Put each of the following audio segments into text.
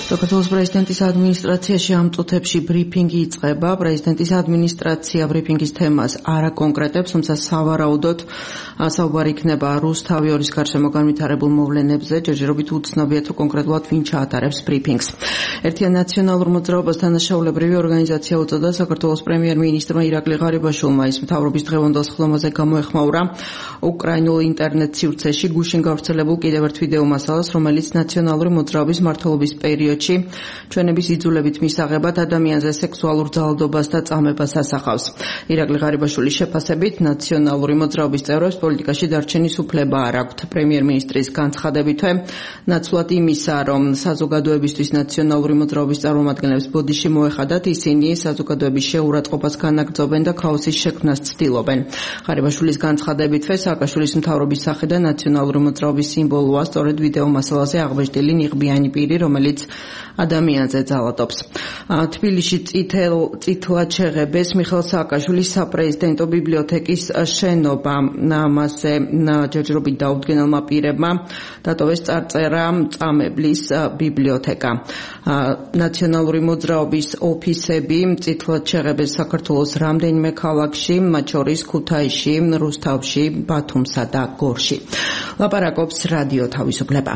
საქართველოს პრეზიდენტის ადმინისტრაციაში ამ წუთებში ბრიფინგი იწყება. პრეზიდენტის ადმინისტრაცია ბრიფინგის თემას არ აკონკრეტებს, თუმცა სავარაუდოდ საუბარი იქნება რუსთავი ორის გარშემო განვითარებულ მოვლენებზე. ჯერჯერობით უცნობია თუ კონკრეტულად ვინ ჩაატარებს ბრიფინგს. ერთიან ნაციონალურ მოძრაობას თანაშაულებრივი ორგანიზაცია უწოდა საქართველოს პრემიერ-მინისტრმა ირაკლი ღარიბაშვილმა ის მთავრობის დღევანდელ სხდომაზე გამოეხმაურა უკრაინულ ინტერნეტ სივრცეში გუშინ გავრცელებულ კიდევ ერთ ვიდეო მასალას, რომელიც ნაციონალური მოძრაობის მმართველობის პერიოდში ჩვენების იძულებით მისაღებად ადამიანზე სექსუალურ ძალადობას და წამებას ასახავს. ირაკლი ღარიბაშვილის შეფასებით ნაციონალური მოძრაობის წევრებს პოლიტიკაში დარჩენის უფლება არ აქვთ. პრემიერ-მინისტრის განცხადებითვე ნაცვლად იმისა, რომ საზოგადოებისთვის ნაციონალური მოძრაობის წარმომადგენლებს ბოდიში მოეხადათ, ისინი საზოგადოების შეურაცხყოფას განაგრძობენ და ქაოსის შექმნას ცდილობენ. ღარიბაშვილის განცხადებითვე სააკაშვილის მთავრობის სახე და ნაციონალური მოძრაობის სიმბოლოა სწორედ ვიდეო მასალაზე აღბეჭდილი ნიღბიანი პირი, რომელიც ადამიანზე ძალადობს. თბილისში წითლად შეღებეს მიხეილ სააკაშვილის საპრეზიდენტო ბიბლიოთეკის შენობა. მასზე ჯერჯერობით დაუდგენელმა პირებმა დატოვეს წარწერა წამებლის ბიბლიოთეკა. ნაციონალური მოძრაობის ოფისები წითლად შეღებეს საქართველოს რამდენიმე ქალაქში, მათ შორის ქუთაისში, რუსთავში, ბათუმსა და გორში. ლაპარაკობს რადიო თავისუფლება.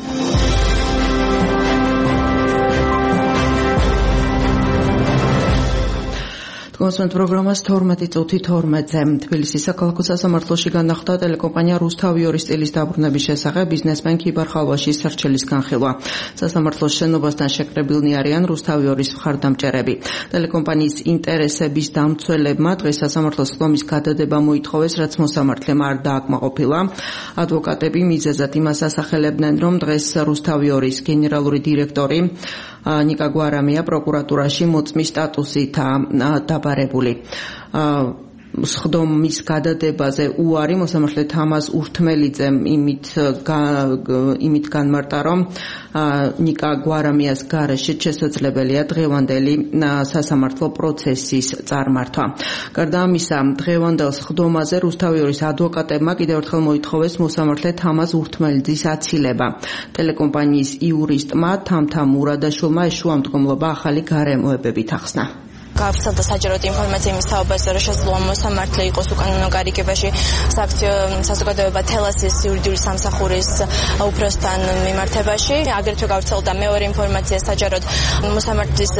კონსულტანტ პროგრამას 12 წუთი 12-ზე თბილისის საქალაქო სასამართლოში განახლდა ტელეკომპანია რუსთავი ორის სტილის დაბრუნების შესახებ ბიზნესმენ ქიბარ ხალვაშის სარჩელის განხილვა. სასამართლოს შენობასთან შეკრებილნი არიან რუსთავი ორის მხარდამჭერები. ტელეკომპანიის ინტერესების დამცველებმა დღეს სასამართლოს ხდომის გადადება მოითხოვეს, რაც მოსამართლემ არ დააკმაყოფილა. ადვოკატები მიზეზად იმას ასახელებდნენ, რომ დღეს რუსთავი ორის გენერალური დირექტორი ნიკა გვარამია პროკურატურაში მოწმის სტატუსითაა დაბარებული. სხდომის გადადებაზე უარი მოსამართლე თამაზ ურთმელიძემ იმით განმარტა, რომ ნიკა გვარამიას გარეშე შესაძლებელია დღევანდელი სასამართლო პროცესის წარმართვა. გარდა ამისა, დღევანდელ სხდომაზე რუსთავი ორის ადვოკატებმა კიდევ ერთხელ მოითხოვეს მოსამართლე თამაზ ურთმელიძის აცილება. ტელეკომპანიის იურისტმა თამთა მურადაშვილმა ეს შუამდგომლობა ახალი გარემოებებით ახსნა. გავრცელდა საჯაროდ ინფორმაცია იმის თაობაზე, რომ შესაძლოა მოსამართლე იყოს უკანონო გარიგებაში სააქციო საზოგადოება თელასის იურიდიული სამსახურის უფროსთან მიმართებაში. აგრეთვე გავრცელდა მეორე ინფორმაცია საჯაროდ მოსამართლის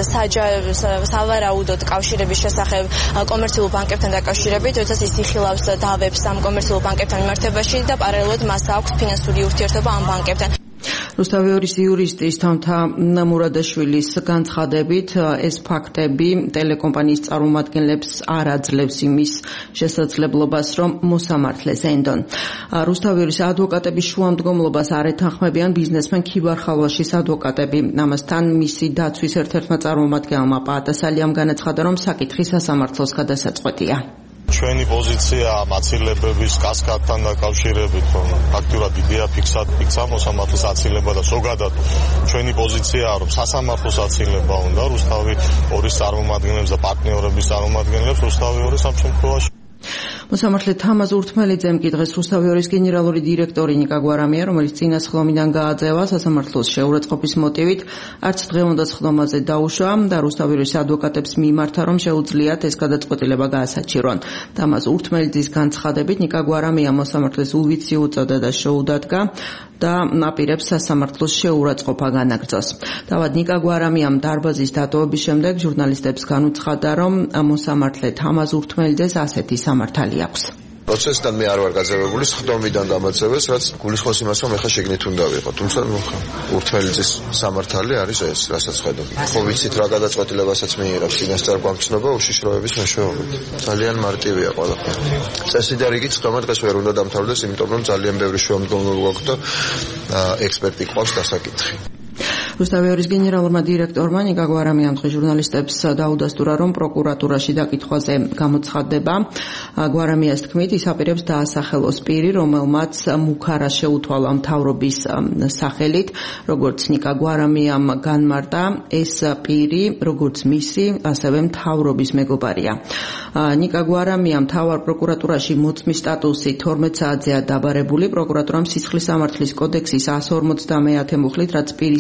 სავარაუდოდ კავშირების შესახებ კომერციულ ბანკებთან დაკავშირებით, როდესაც ის იხილავს დავებს ამ კომერციულ ბანკებთან მიმართებაში და პარალელურად მას აქვს ფინანსური ურთიერთობა ამ ბანკებთან. რუსთავი ორის იურისტის თამთა მურადაშვილის განცხადებით ეს ფაქტები ტელეკომპანიის წარმომადგენლებს არ აძლევს იმის შესაძლებლობას, რომ მოსამართლეს ენდონ. რუსთავი ორის ადვოკატების შუამდგომლობას არ ეთანხმებიან ბიზნესმენ ქიბარ ხალვაშის ადვოკატები. ამასთან მისი დაცვის ერთ-ერთმა წარმომადგენელმა პაატასალიამ განაცხადა, რომ საკითხი სასამართლოს გადასაწყვეტია. ჩვენი პოზიცია აცილებების კასკადთან დაკავშირებით, რომ ფაქტურად იდეა ფიქსა მოსამართლის აცილება და ზოგადად ჩვენი პოზიციაა, რომ სასამართლოს აცილება უნდა რუსთავი ორის წარმომადგენლებს და პარტნიორების წარმომადგენლებს რუსთავი ორის ამ შემთხვევაში. მოსამართლე თამაზ ურთმელიძემ კი დღეს რუსთავი ორის გენერალური დირექტორი ნიკა გვარამია, რომელიც წინა სხდომიდან გააძევა სასამართლოს შეურაცხყოფის მოტივით, არც დღევანდელ სხდომაზე დაუშვა და რუსთავი ორის ადვოკატებს მიმართა, რომ შეუძლიათ ეს გადაწყვეტილება გაასაჩირონ. თამაზ ურთმელიძის განცხადებით ნიკა გვარამია მოსამართლეს უვიცი უწოდა და შეუდადგა და აპირებს სასამართლოს შეურაცხყოფა განაგრძოს. თავად ნიკა გვარამიამ დარბაზის დატოვების შემდეგ ჟურნალისტებს განუცხადა, რომ მოსამართლე თამაზ ურთმელიძეს ასეთი სამართალი აქვს. პროცესიდან მე არ ვარ გაძევებული, სხდომიდან დამაძევეს, რაც გულისხმობს იმას, რომ ეხლა შეგნით უნდა ვიყო. თუმცა ურთმელიძის სამართალი არის ეს, რასაც ხედავ. ხო ვიცით რა გადაწყვეტილებასაც მიიღებს წინასწარ გამცნობა უშიშროების მეშვეობით. ძალიან მარტივია ყველაფერი. წესი და რიგით სხდომა დღეს ვერ უნდა დამთავრდეს, იმიტომ რომ ძალიან ბევრი შუამდგომლობა გვაქვს და ექსპერტი ყავს დასაკითხი. რუსთავი ორის გენერალურმა დირექტორმა ნიკა გვარამიამ დღეს ჟურნალისტებს დაუდასტურა, რომ პროკურატურაში დაკითხვაზე გამოცხადდება. გვარამიას თქმით, ის აპირებს დაასახელოს პირი, რომელმაც მუქარა შეუთვალა მთავრობის სახელით, როგორც ნიკა გვარამიამ განმარტა, ეს პირი, როგორც მისი, ასევე მთავრობის მეგობარია. ნიკა გვარამიამ მთავარ პროკურატურაში მოწმის სტატუსი 12 საათზეა დაბარებული. პროკურატურამ სისხლის სამართლის კოდექსის 150 მუხლით, რაც პირის იძულებას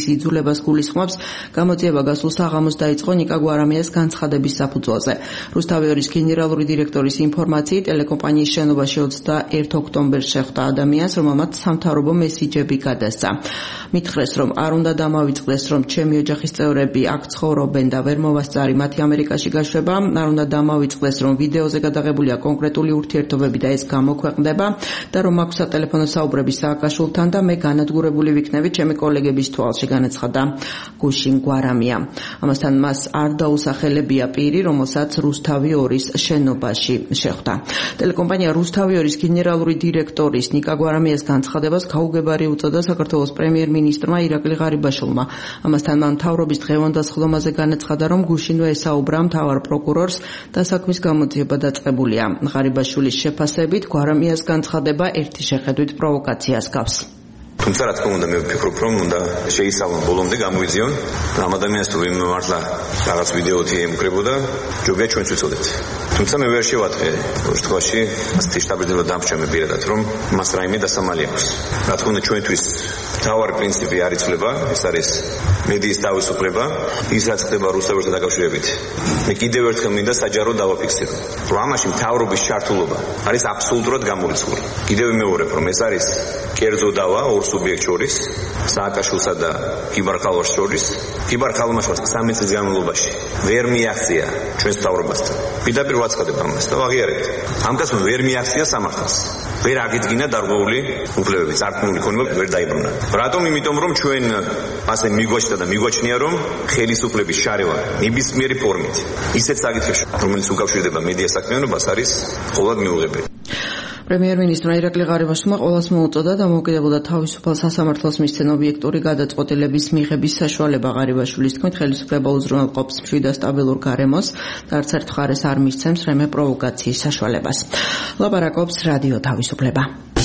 განცხადებას გულისხმობს, გამოძიება გასულ საღამოს დაიწყო ნიკა გვარამიას განცხადების საფუძველზე. რუსთავიორის გენერალური დირექტორის ინფორმაციით, ტელეკომპანიის შენობაში 21 ოქტომბერს შეხვდა ადამიანს, რომელმაც სამთავრობო მესიჯები გადასცა. მითხრეს, რომ არ უნდა დამავიწყდეს, რომ ჩემი ოჯახის წევრები აქ ცხოვრობენ და ვერ მოვასწარი მათი ამერიკაში გაშვება, არ უნდა დამავიწყდეს, რომ ვიდეოზე გადაღებულია კონკრეტული ურთიერთობები და ეს გამოქვეყნდება და რომ აქვს სატელეფონო საუბრები სააკაშვილთან და მე განადგურებული ვიქნები ჩემი კოლეგების თვალში, განაცხადა გუშინ გვარამია. ამასთან მას არ დაუსახელებია პირი, რომელსაც რუსთავი 2-ის შენობაში შეხვდა. ტელეკომპანია რუსთავი 2-ის გენერალური დირექტორის ნიკა გვარამიას განცხადებას გაუგებარი უწოდა საქართველოს პრემიერ-მინისტრმა ირაკლი ღარიბაშვილმა. ამასთან მან მთავრობის დღევანდელ სხდომაზე განაცხადა, რომ გუშინვე ესაუბრა მთავარ პროკურორს და საქმის გამოძიება დაწყებულია. ღარიბაშვილის შეფასებით გვარამიას განცხადება ერთი შეხედვით პროვოკაციას გავს. თუმცა რა თქმა უნდა მე ვფიქრობ რომ უნდა შეისწავლონ ბოლომდე გამოიძიონ ამ ადამიანს თუ ვინმე მართლა რაღაც ვიდეოთი ემკრებოდა ჯობია ჩვენც ვიცოდეთ. თუმცა მე ვერ შევატყე შემთხვევაში ასეთი შტაბიძება დამრჩემ პირადად რომ მას რაიმე დასამალი აქვს. რა თქმა უნდა ჩვენთვის მთავარი პრინციპი არ იცვლება, ეს არის მედიის თავისუფლება, ის რაც ხდება რუსთავიასთან დაკავშირებით. მე კიდევ ერთხელ მინდა საჯაროდ დავაფიქსირო, რომ ამაში მთავრობის ჩართულობა არის აბსოლუტურად გამორიცხული. კიდევ ვიმეორებ, რომ ეს არის კერძო დავა ორ სუბიექტ შორის, სააკაშვილსა და კიბარკალვას შორის. კიბარკალვასმა 13 წლის განმავლობაში ვერ მიაღწია ჩვენს მთავრობასთან. პირდაპირ ვაცხადებ ამას და ვაღიარებთ. ამ კაცმა ვერ მიაღწია სამართალს. ვერ აგიდგინა დარღვეული უფლებები, წარქმული ქონება ვერ დაიბრუნა. რატომ? იმიტომ რომ ჩვენ ასე მიგვაჩნდა და მიგვაჩნია რომ ხელისუფლების შარევა ნებისმიერი ფორმით ისეთ საკითხებში, რომელიც უკავშირდება მედია საქმიანობას, არის მხოლოდ მიუღებელი. პრემიერ-მინისტრმა ირაკლი ღარიბაშვილმა ყოველს მოუწოდა დამოუკიდებელ და თავისუფალ სასამართლოს მისცენ ობიექტური გადაწყვეტილების მიღების საშუალება. ღარიბაშვილის თქმით, ხელისუფლება უზრუნველყოფს მშვიდ და სტაბილურ გარემოს და არც ერთ მხარეს არ მისცემს რამე პროვოკაციის საშუალებას. ლაპარაკობს რადიო თავისუფლება.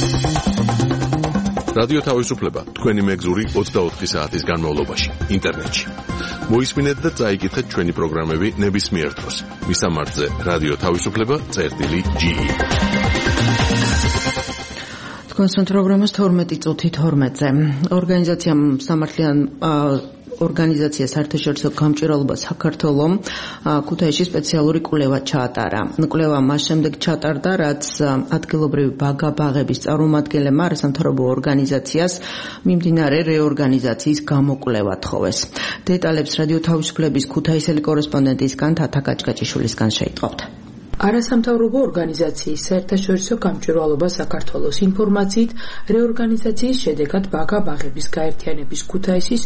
რადიო თავისუფლება თქვენი მეგზური 24 საათის განმავლობაში ინტერნეტში. მოისმინეთ და წაიკითხეთ ჩვენი პროგრამები ნებისმიერ დროს. მისამართზე რადიო თავისუფლება.ge. თქვენს პროგრამას 12 წუთი 12-ზე. ორგანიზაციამ სამართლიან ორგანიზაცია საერთაშორისო გამჭვირვალობა საქართველოს ქუთაისში სპეციალური კვლევა ჩაატარა. კვლევა მას შემდეგ ჩატარდა, რაც ადგილობრივი ბაგა-ბაღების წარმომადგენლებმა არასამთავრობო ორგანიზაციას მიმდინარე რეორგანიზაციის გამოკვლევა თხოვეს. დეტალებს რადიო თავისუფლების ქუთაისელი კორესპონდენტისგან თათა გაჭგაჭიშვილისგან შეიტყობთ. არასამთავრობო ორგანიზაციის საერთაშორისო გამჭვირვალობა საქართველოს ინფორმაციით, რეორგანიზაციის შედეგად ბაგა-ბაღების გაერთიანების ქუთაისის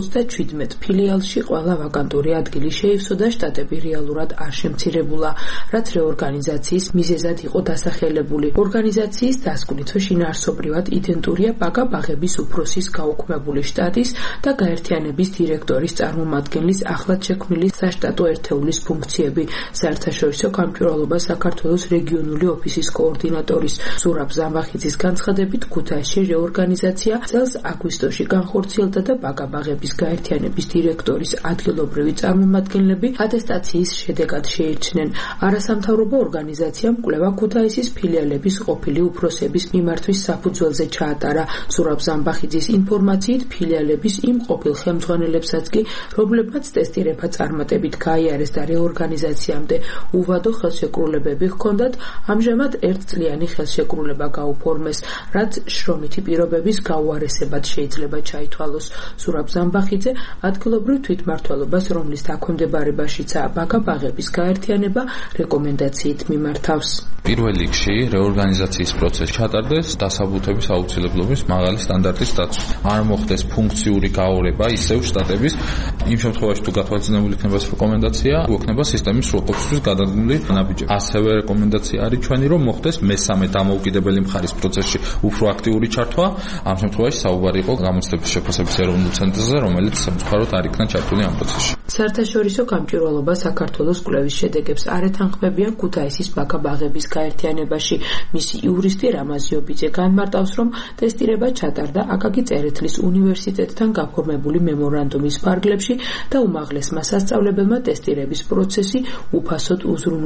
37 ფილიალში ყველა ვაკანტური ადგილი შეივსო და შტატები რეალურად არ შემცირებულა, რაც რეორგანიზაციის მიზეზად იყო დასახელებული. ორგანიზაციის დასკვნით შინაარსობრივად იდენტურია ბაგა-ბაღების უფროსის გაუქმებული შტატის და გაერთიანების დირექტორის წარმომადგენლის ახლად შექმნილი საშტატო ერთეულის ფუნქციები. საერთაშორისო გამჭვირვალობა საქართველოს რეგიონული ოფისის კოორდინატორის ზურაბ ზამბახიძის განცხადებით, ქუთაისში რეორგანიზაცია წელს აგვისტოში განხორციელდა და ბაგა-ბაღების გაერთიანების დირექტორის ადგილობრივი წარმომადგენლები ატესტაციის შედეგად შეირჩნენ. არასამთავრობო ორგანიზაციამ კვლევა ქუთაისის ფილიალების ყოფილი უფროსების მიმართვის საფუძველზე ჩაატარა. ზურაბ ზამბახიძის ინფორმაციით, ფილიალების იმ ყოფილ ხელმძღვანელებსაც კი, რომლებმაც ტესტირება წარმატებით გაიარეს და რეორგანიზაციამდე უვადო ხელშეკრულებები ჰქონდათ, ამჟამად ერთწლიანი ხელშეკრულება გაუფორმეს, რაც შრომითი პირობების გაუარესებად შეიძლება ჩაითვალოს. ზურაბ ზამბახიძე ადგილობრივ თვითმმართველობას, რომლის დაქვემდებარებაშიცაა ბაგა-ბაღების გაერთიანება, რეკომენდაციით მიმართავს. პირველ რიგში რეორგანიზაციის პროცესი ჩატარდეს დასაბუთების აუცილებლობის მაღალი სტანდარტის დაცვით. არ მოხდეს ფუნქციური გაორება ისევ შტატების, იმ შემთხვევაში თუ გათვალისწინებული იქნება ეს რეკომენდაცია, უექნება სისტემის სრულყოფისთვის გადადგმული ნაბიჯები. ასევე რეკომენდაცია არის ჩვენი, რომ მოხდეს მესამე დამოუკიდებელი მხარის პროცესში უფრო აქტიური ჩართვა. ამ შემთხვევაში საუბარი იყო გამოცდების შეფასების ეროვნულ ცენტრზე, რომელიც სამწუხაროდ არ იქნა ჩართული ამ პროცესში. საერთაშორისო გამჭვირვალობა საქართველოს კვლევის შედეგებს არ ეთანხმებიან ქუთაისის ბაგა-ბაღების გაერთიანებაში. მისი იურისტი რამაზ იობიძე განმარტავს, რომ ტესტირება ჩატარდა აკაკი წერეთლის უნივერსიტეტთან გაფორმებული მემორანდუმის ფარგლებში და უმაღლესმა სასწავლებელმა ტესტირების პროცესი უფასოდ უზრუნველყო.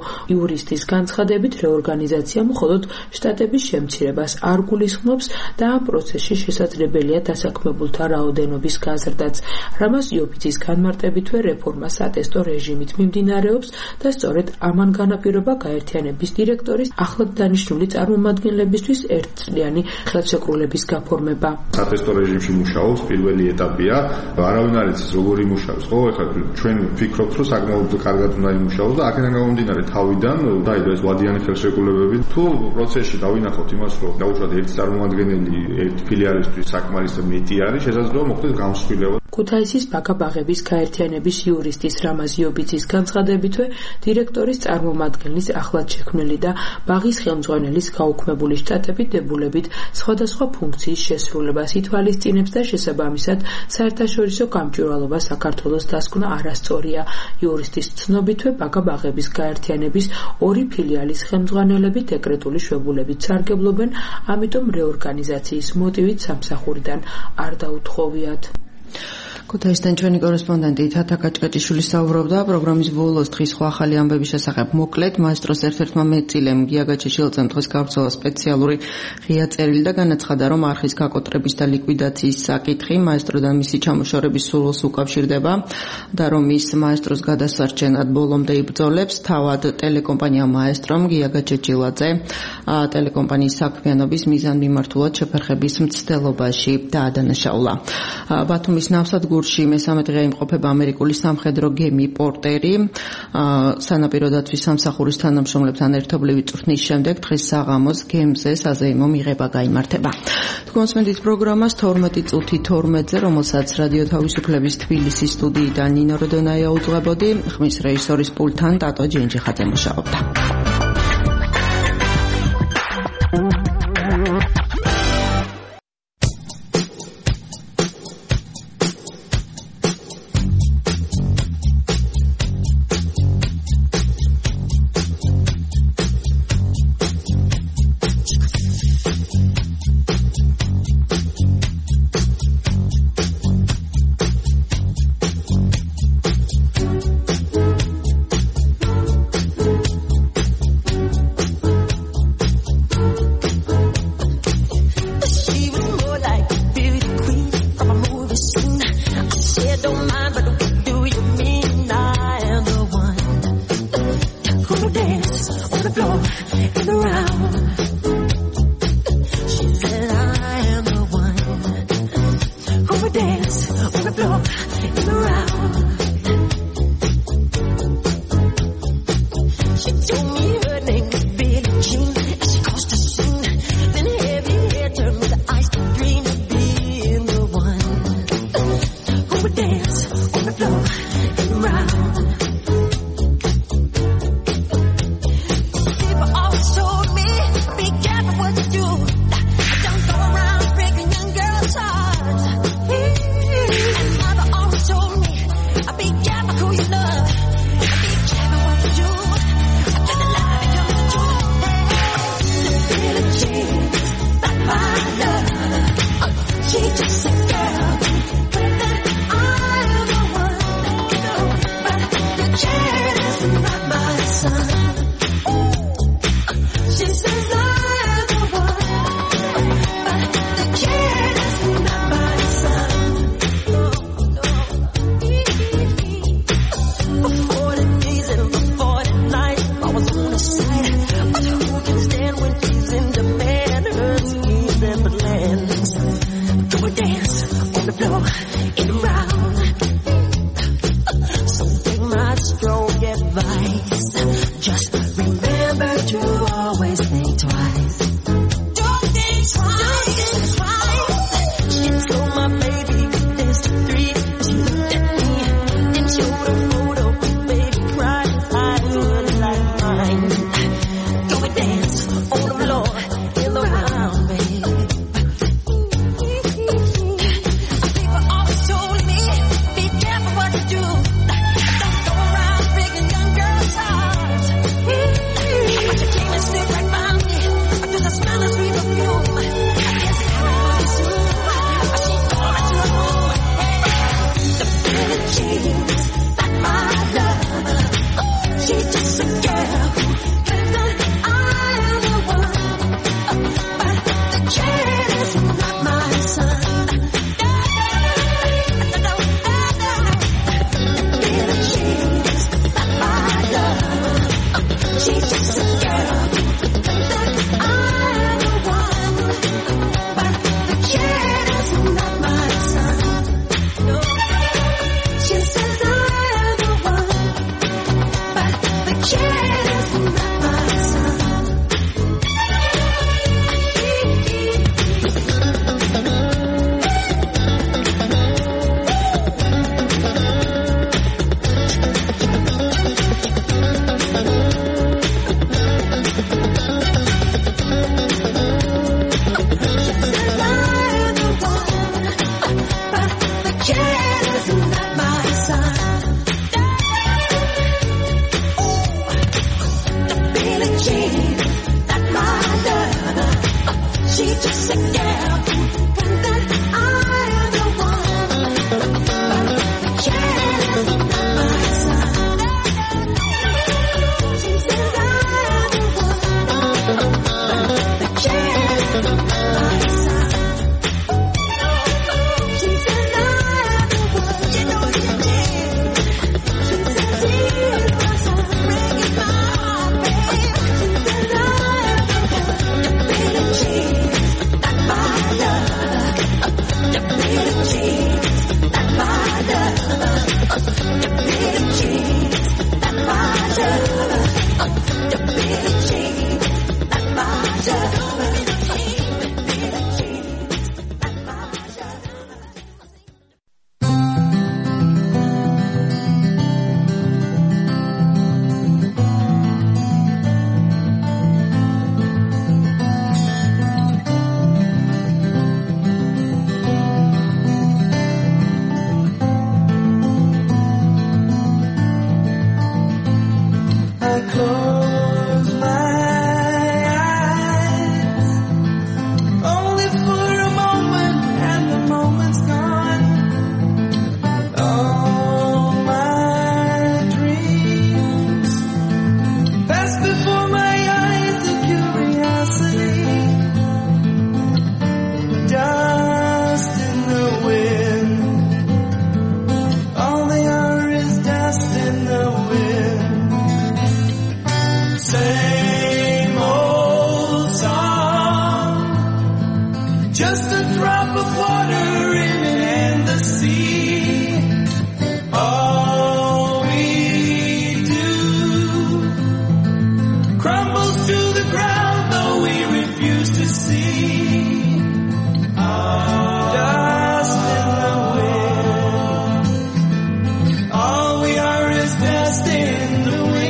იურისტის განცხადებით, რეორგანიზაცია მხოლოდ შტატების შემცირებას არ გულისხმობს და ამ პროცესში შესაძლებელია დასაქმებულთა რაოდენობის გაზრდაც. რამაზ იობიძის განმარტებითვე რეფორმა სატესტო რეჟიმით მიმდინარეობს და სწორედ ამან განაპირობა გაერთიანების დირექტორის ახლად დანიშნული წარმომადგენლებისთვის ერთწლიანი ხელშეკრულების გაფორმება. სატესტო რეჟიმში მუშაობს პირველი ეტაპია. არავინ არ იცის როგორ იმუშავებს. ხო, ეხლა ჩვენ ვფიქრობთ, რომ საკმაოდ კარგად უნდა იმუშაოს და აქედან გამომდინარე თავიდან დაიდო ეს ვადიანი ხელშეკრულებები. თუ პროცესში დავინახოთ იმას, რომ დაუშვათ ერთი წარმომადგენელი ერთი ფილიალისთვის საკმარისად მეტი არის, შესაძლოა მოხდეს გამსხვილება. ქუთაისის ბაგა-ბაღების გაერთიანების იურისტის რამაზ იობიძის განცხადებითვე დირექტორის წარმომადგენლის ახლად შექმნილი და ბაღის ხელმძღვანელის გაუქმებული შტატები დებულებით სხვადასხვა ფუნქციის შესრულებას ითვალისწინებს და შესაბამისად საერთაშორისო გამჭვირვალობა საქართველოს დასკვნა არასწორია. იურისტის ცნობითვე ბაგა-ბაღების გაერთიანების 2 ფილიალის ხელმძღვანელები დეკრეტული შვებულებით სარგებლობენ, ამიტომ რეორგანიზაციის მოტივით სამსახურიდან არ დაუთხოვიათ. ქუთაისიდან ჩვენი კორესპონდენტი თათა კაჭკაჭიშვილი საუბრობდა პროგრამის ბოლოს დღის სხვა ახალი ამბების შესახებ. მოკლედ, მაესტროს ერთ-ერთმა მეტწილემ გია გაჩეჩილაძემ დღეს გავრცელა სპეციალური ღია წერილი და განაცხადა, რომ არხის გაკოტრების და ლიკვიდაციის საკითხი მაესტრო და მისი ჩამოშორების სურვილს უკავშირდება და რომ ის მაესტროს გადასარჩენად ბოლომდე იბრძოლებს. თავად ტელეკომპანია მაესტრომ გია გაჩეჩილაძე ტელეკომპანიის საქმიანობის მიზანმიმართულად შეფერხების მცდელობაში დაადანაშაულა. ბათუმის ნავსადგურში მესამე დღე იმყოფება ამერიკული სამხედრო გემი პორტერი. სანაპირო დაცვის სამსახურის თანამშრომლებთან ერთობლივი წვრთნის შემდეგ დღეს საღამოს გემზე საზეიმო მიღება გაიმართება. თქვენსმენდით პროგრამას 12:12-ზე, რომელსაც რადიო თავისუფლების თბილისის სტუდიიდან ნინო როდონაია უძღვებოდი, ხმის რეჟისორის პულტთან ტატო ჯენჯიხაძე მუშაობდა. drop of water in an endless sea. All we do crumbles to the ground, though we refuse to see. Dust in the wind. All we are is dust in the wind.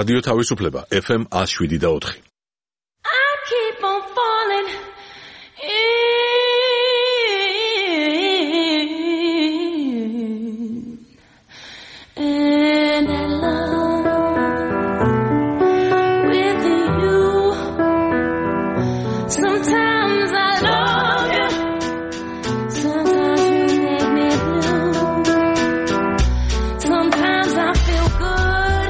რადიო თავისუფლება FM 107.4. I keep on falling in love with you. Sometimes I love you, sometimes you make me blue. Sometimes I feel good,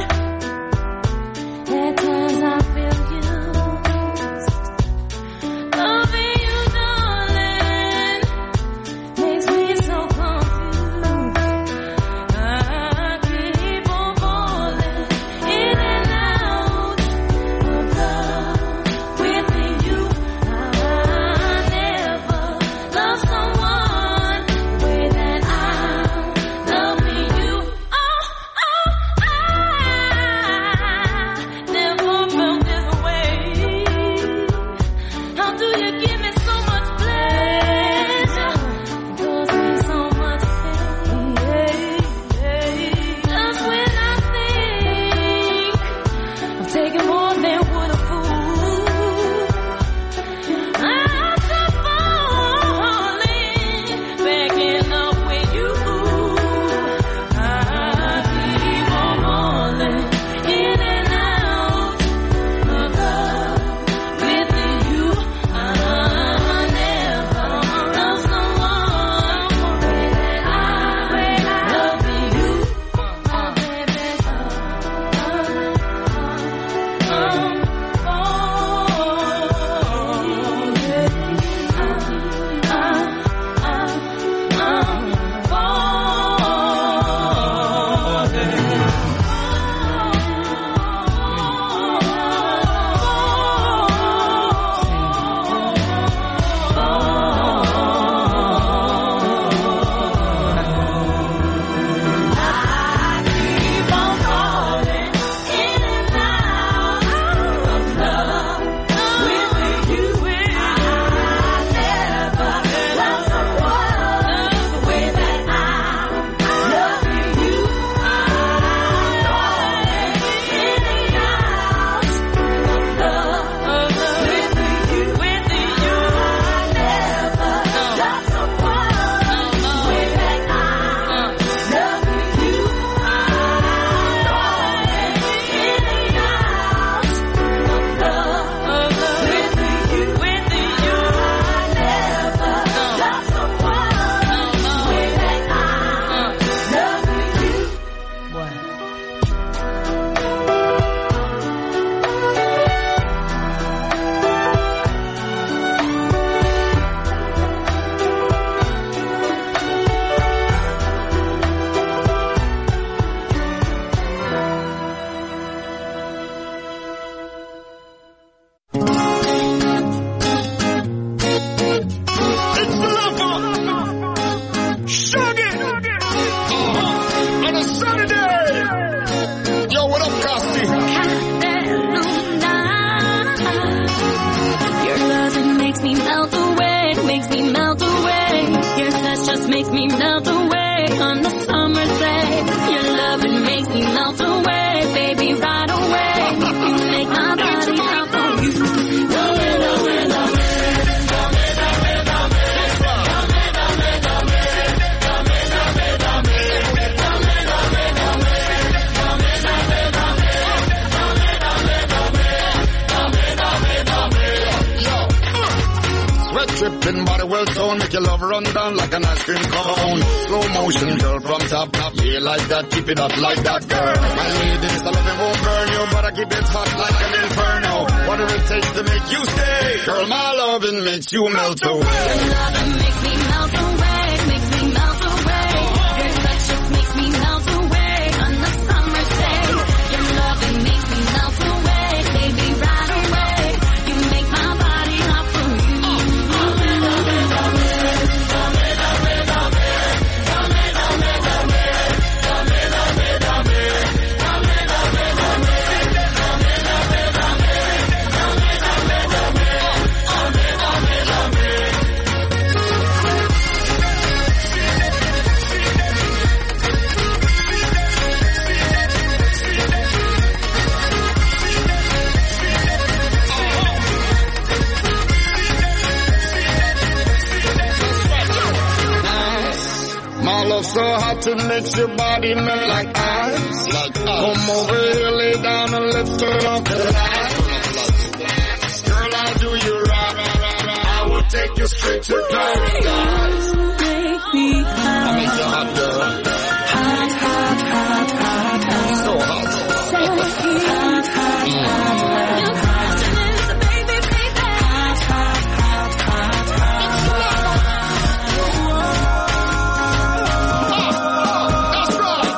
at times I feel used. Loving you, darling, makes me so confused. I keep on falling in and out of love with you. I never loved someone the way that I'm loving you. I never felt this way. How do you give me so much pleasure? Cause me so much pain. Just when I think I'm taking more than would a fool, I'm still falling, backing up with you. I keep on falling in and out of love with you. I never loved someone the way that I love you. Tripping body well toned, make your love run down like an ice cream cone. Slow motion, girl, from top. Yeah, like that, keep it up like that, girl. My ladies, the loving won't burn you, but I keep it hot like an inferno. Whatever it takes to make you stay, girl, my loving makes you melt away. Your loving makes me melt away, makes me melt away. Your touch just makes me melt away on the summer's day. Your loving makes me melt away, baby, right away. You make my body hot for you. to makes your body melt like ice. Come over here, lay down and let's turn off the lights. Girl, I'll do you right. I will take you straight to paradise. Make me hot. I make you hot, girl. Hot, hot, hot, hot, hot. So hot. Hot, hot, hot. Your question is the baby, baby. Hot, hot, hot, hot, hot. That's right.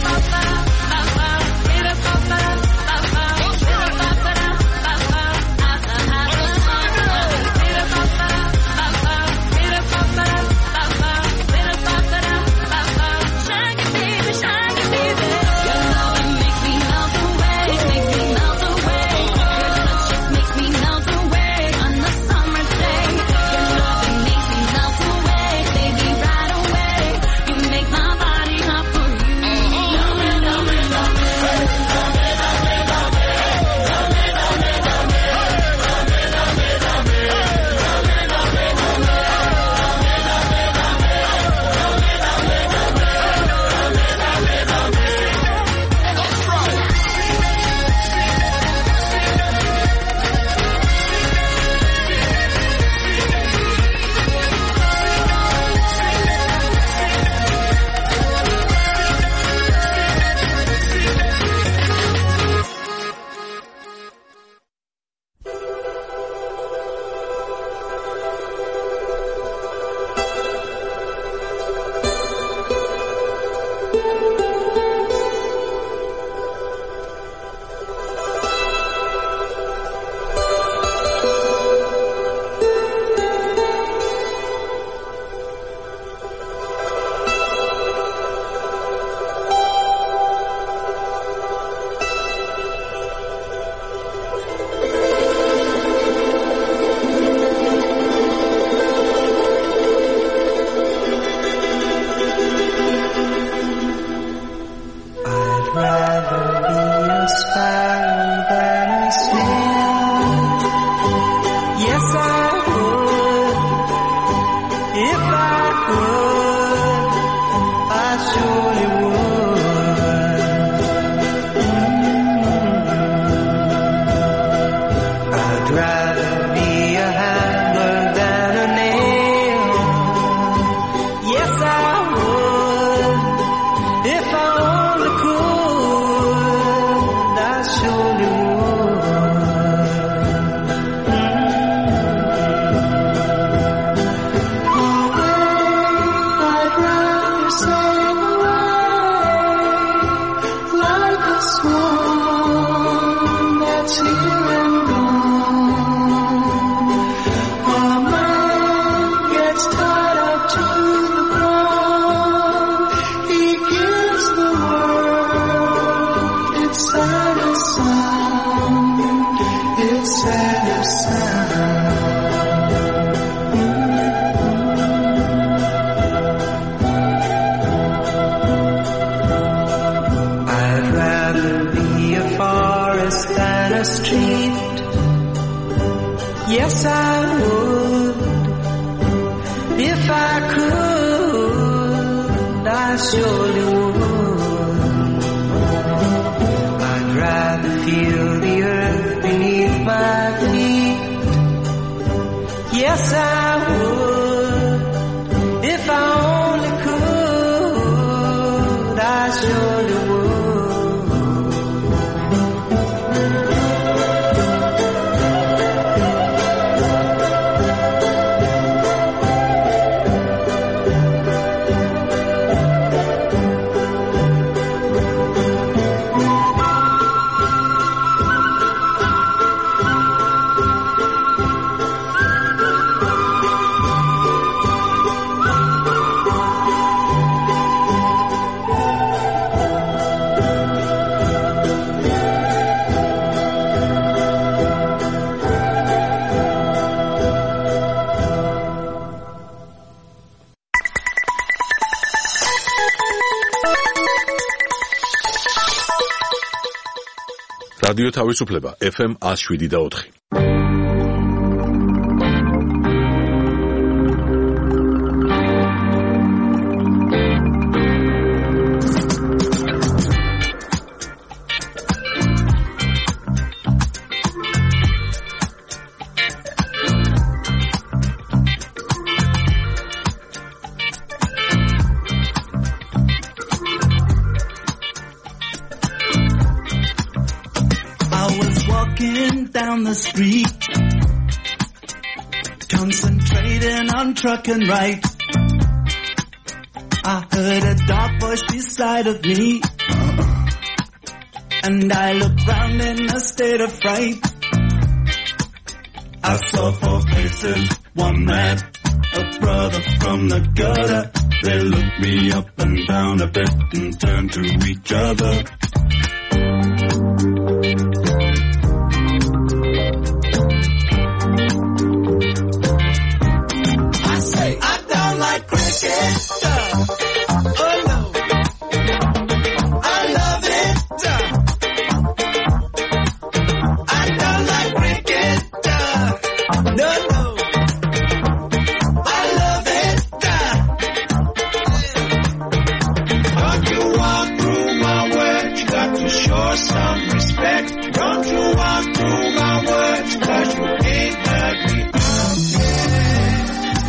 Yes, I would. If I could, I surely would. I'd rather feel the earth beneath my feet. Yes, I would. If I only could, I surely would. რადიო თავისუფლება FM 107.4. down the street, concentrating on trucking right. I heard a dark voice beside of me, and I looked round in a state of fright. I saw four faces, one man, a brother from the gutter. They looked me up and down a bit and turned to each other. I say, I don't like cricket. Oh no, I love it. I don't like cricket. No, no, I love it. Don't you walk through my words, you got to show some respect. Don't you walk through my words, 'cause you ain't heard me out yet.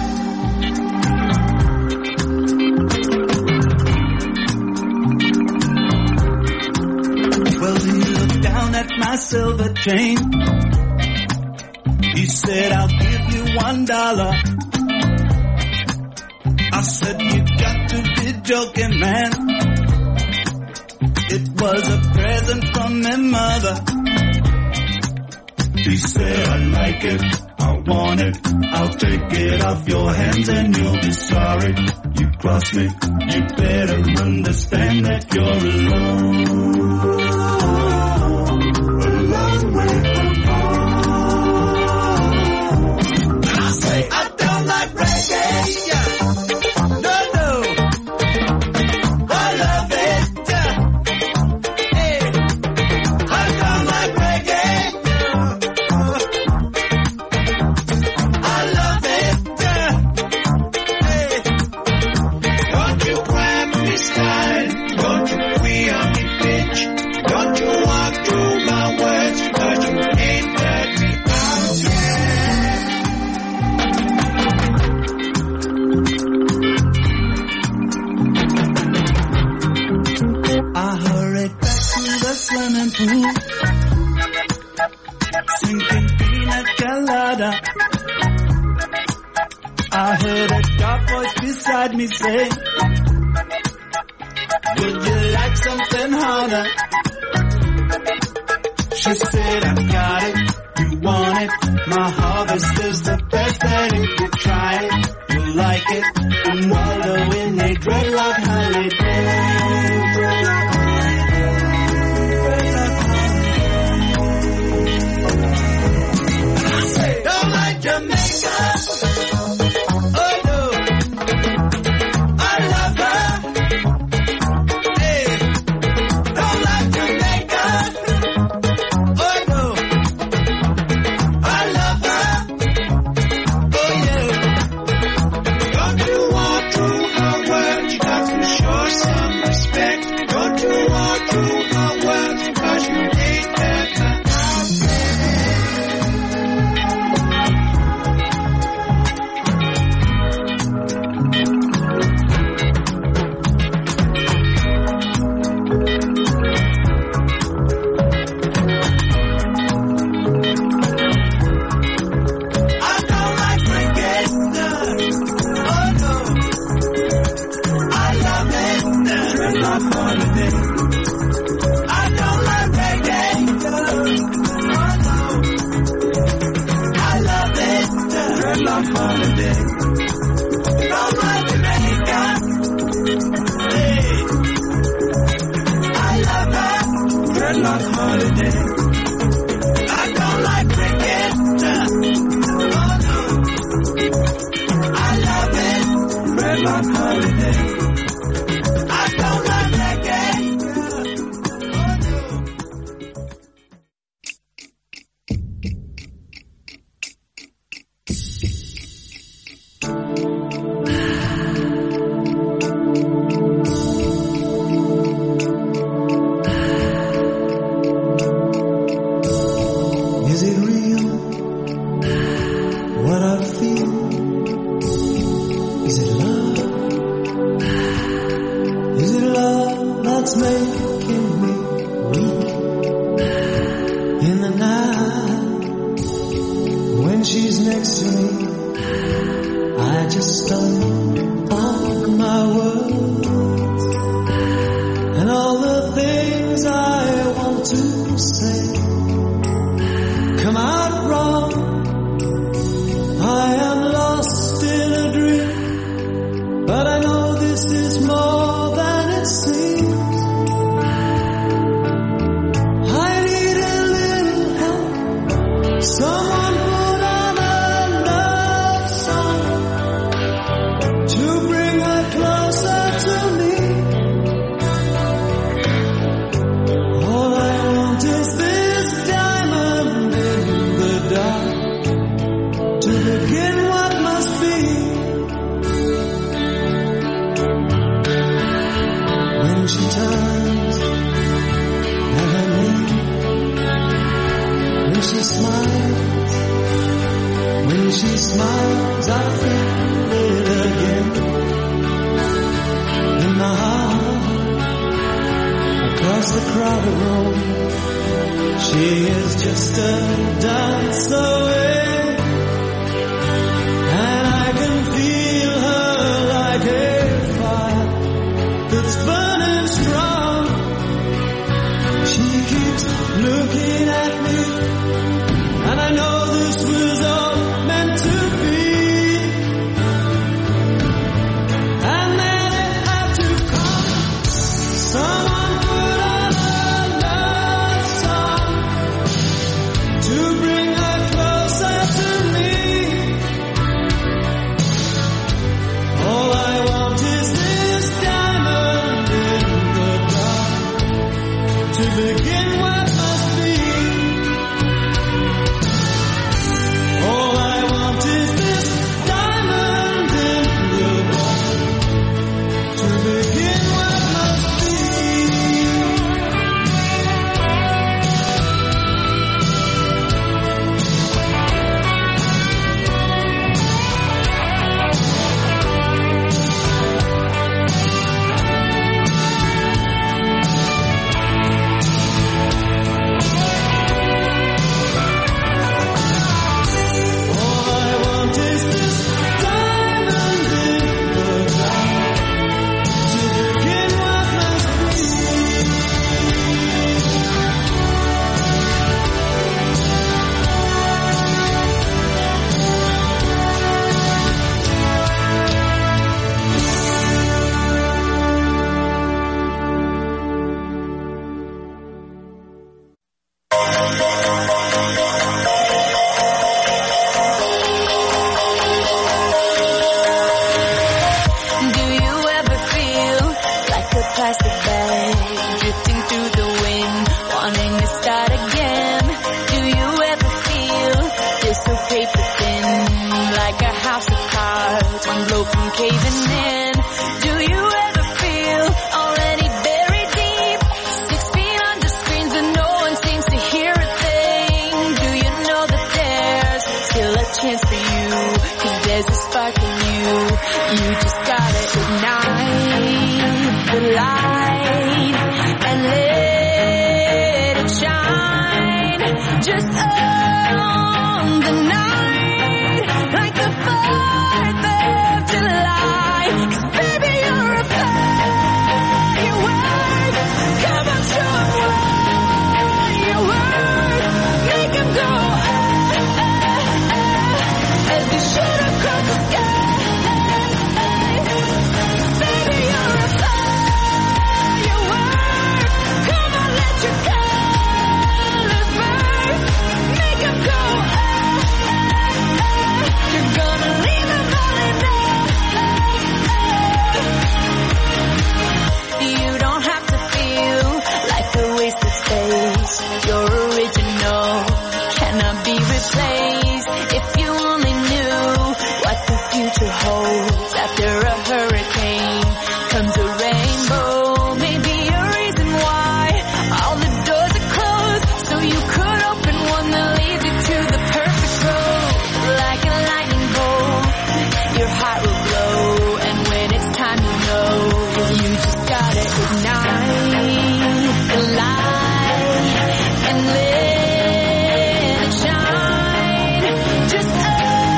Well, he looked down at my silver chain. He said, I'll give you $1. I said, you got to be joking, man. It was a present from my mother. He said, I like it, I want it, I'll take it off your hands and you'll be sorry. You cross me, you better understand that you're alone. A long way from home. And I say, I don't like reggae. No, no, I love it. Hey, I don't like reggae. I love it. Hey, don't you grab me style, don't you queer me bitch, don't you walk through my words, 'cause you ain't heard me out yet. I hurried back to the swimming pool, sinking pina colada. I heard a dark voice beside me say, would you like something harder? She said, I got it, you want it, my harvest is the best, and if you try it, you'll like it, and wallow in a dreadlock holiday. And I say, don't like Jamaica. Oh no, I love her. Hey, don't like Jamaica. Oh no, I love her. Oh yeah. Don't you walk through her words, you got to show some respect. Don't you walk through her words, 'cause you ain't heard her out yet. I don't like cricket. Oh no, I love it. Dreadlock holiday. I don't like reggae. Oh no, I love it. Dreadlock holiday. Don't like Jamaica. Hey, I love her. Dreadlock holiday. I don't like cricket. Oh no, I love it. Dreadlock holiday. I don't like reggae. Oh no. Is it real? What I feel? Is it love? Is it love that's making me weak in the night? next to me, I just start on my words, and all the things I want to say come out wrong. I am lost in a dream, but I know this is more than it seems. I need a little help. Someone put on a love song to bring her closer to me. All I want is this diamond in the dark to begin what must be. When she turns heavenly, when she smiles, I feel it again in my heart. Across the crowded room, she is just a dance away, and I can feel her like a fire that's burning strong. She keeps looking at me, and I know this was all meant to be. And then it had to come. Someone put on a love song to bring her closer to me. All I want is this diamond in the dark to begin what must be. All I want is this diamond in the dark to begin what must be. All I want is this diamond in the dark to begin what must be. Do you ever feel like a plastic bag drifting through the wind, wanting to start again? Do you ever feel this so paper thin, like a house of cards, one blow from caving in? Do you ever feel already buried deep, 6 feet under screens but no one seems to hear a thing? Do you know that there's still a chance for you, 'cause there's a spark in you. You just gotta ignite the light and let it shine. Just on the night, like the 4th of July. 'Cause baby, you're a firework. Come on, show 'em what you worth. Make 'em go as you shoot across the sky. Baby, you're a firework. Come on, let your colors burn. Make 'em go you're gonna leave 'em all in there. You don't have to feel like a waste of space. You're original, cannot be replaced. If you only knew what the future holds. After a hurricane comes a rainbow. Maybe a reason why all the doors are closed, so you could open one that leads you to the perfect road. Like a lightning bolt, your heart will glow, and when it's time, you know you just gotta ignite the light and let it shine. Just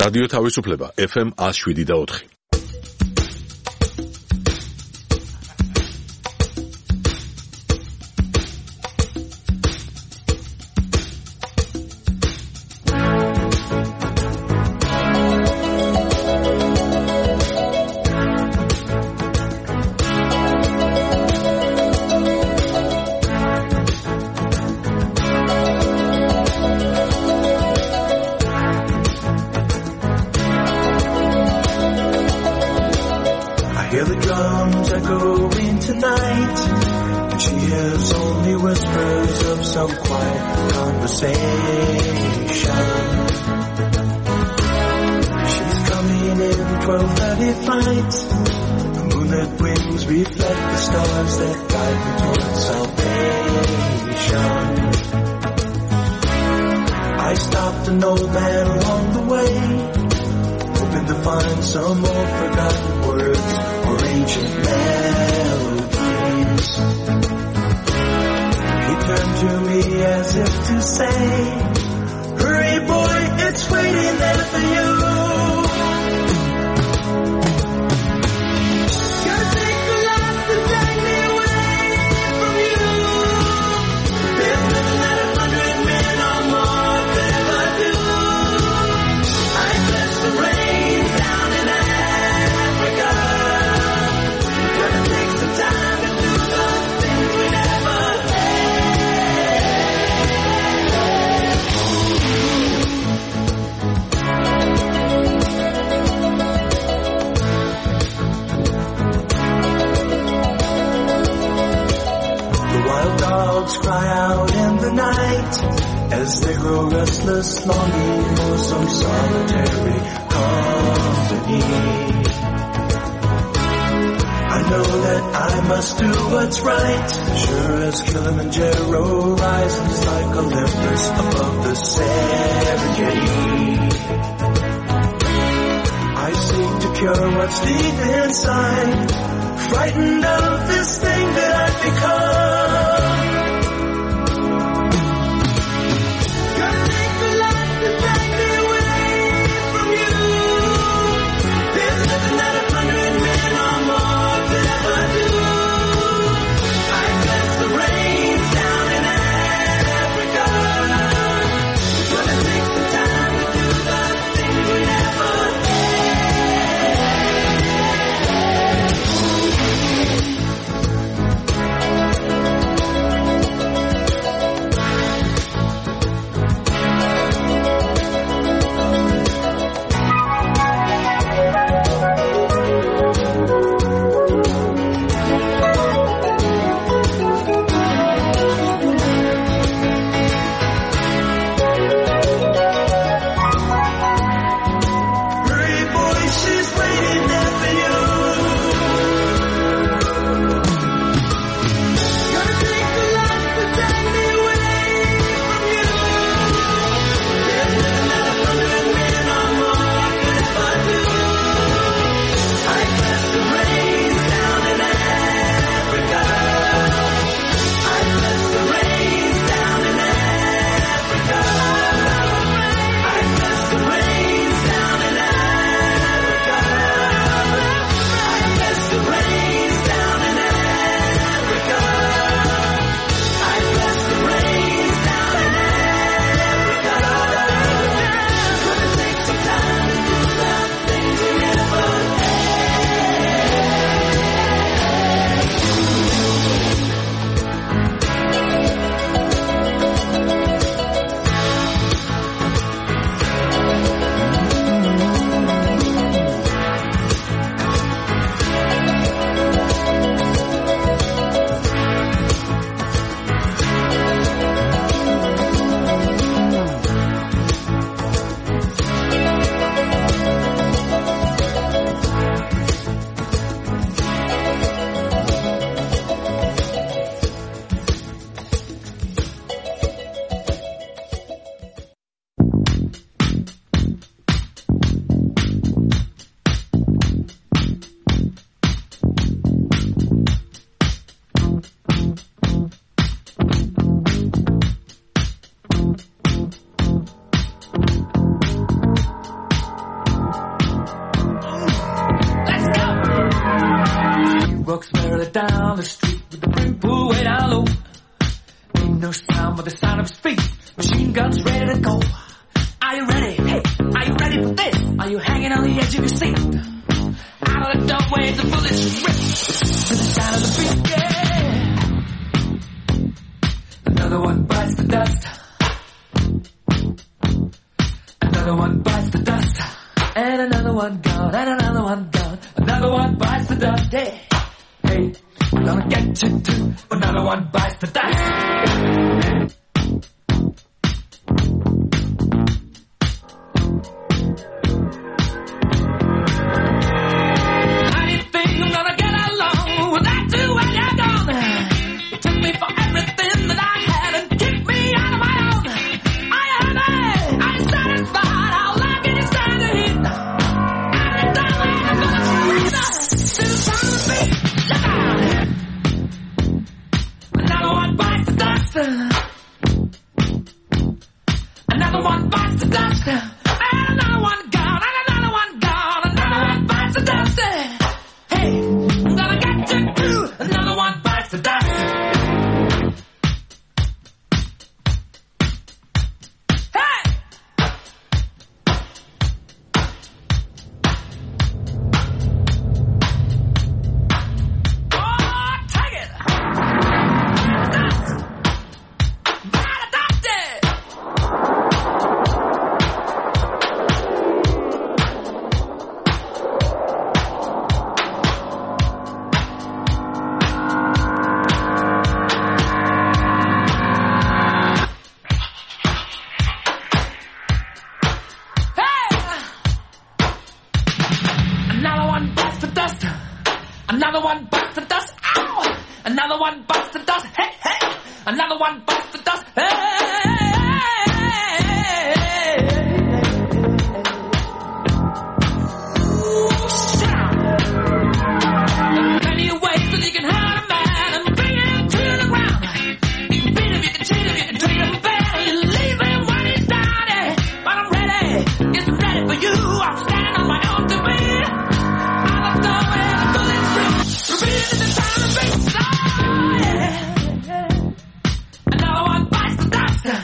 რადიო თავისუფლება FM 107.4. on the street with the brim pulled way down low. Ain't no sound but the sound of his feet. Machine guns ready to go. Are you ready? Hey, are you ready for this? Are you hanging on the edge of your seat? Out of the doorway, the bullets rip to the sound of the beat. Yeah. Another one bites the dust. Another one bites the dust. And another one gone, and another one gone. Another one bites the dust. Hey, hey, we're gonna get you too. Another one bites the dust. Another one bites the dust. And another one gone. And another one gone. Another one bites the dust. Hey, I'm gonna get you too. Another one bites the dust. Hey! Oh, take it! Another one bites the dust. Ow! Another one bites the dust. Hey, hey! Another one bites the dust. Hey! Plenty of ways that you can hurt a man and bring him to the ground. You can beat him, you can cheat him, you can treat him bad, you leave him when he's down. But I'm ready, yes, I'm ready for you. I'm standing on my own to be. Another one bites the dust.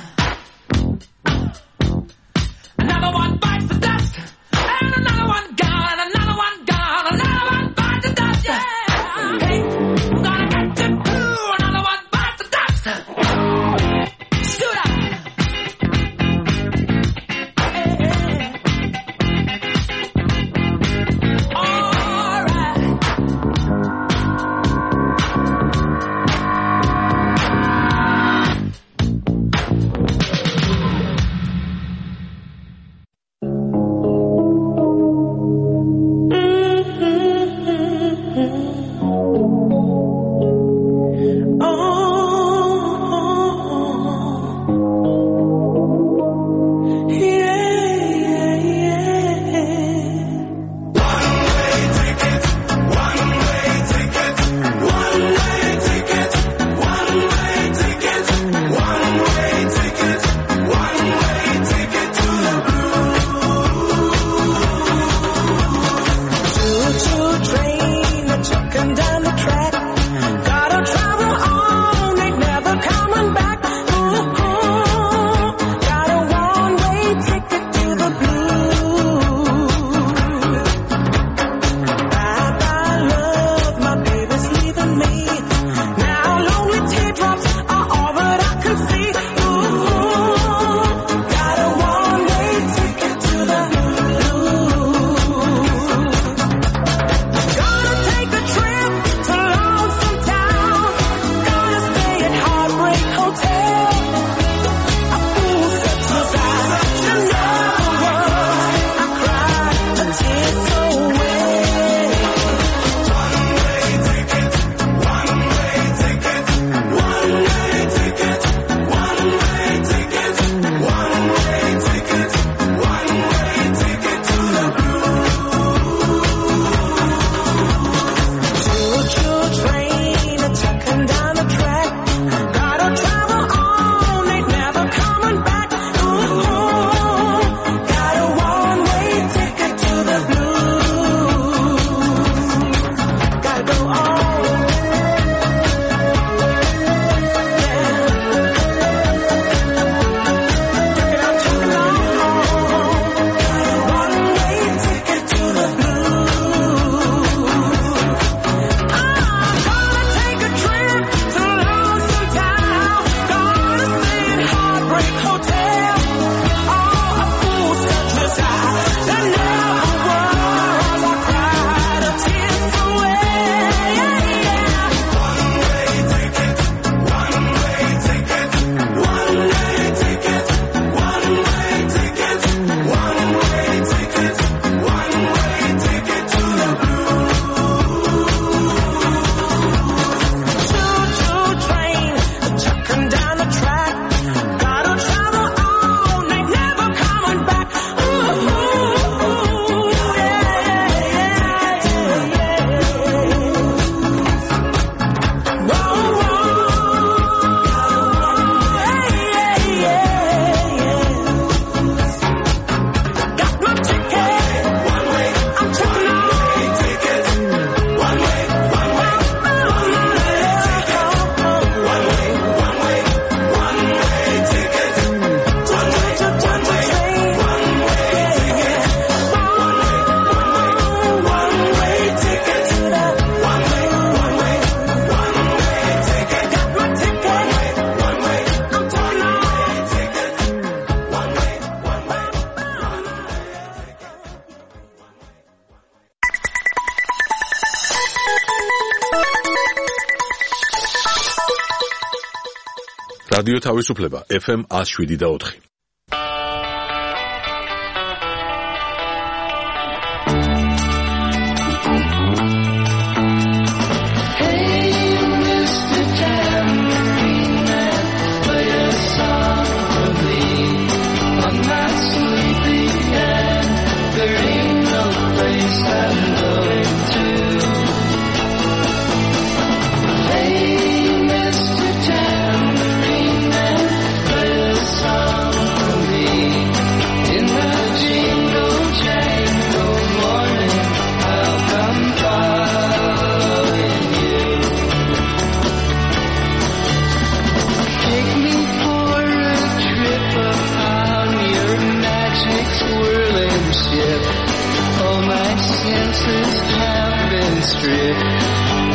რადიო თავისუფლება FM 107.4.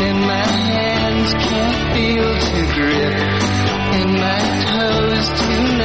And my hands can't feel to grip, and my toes too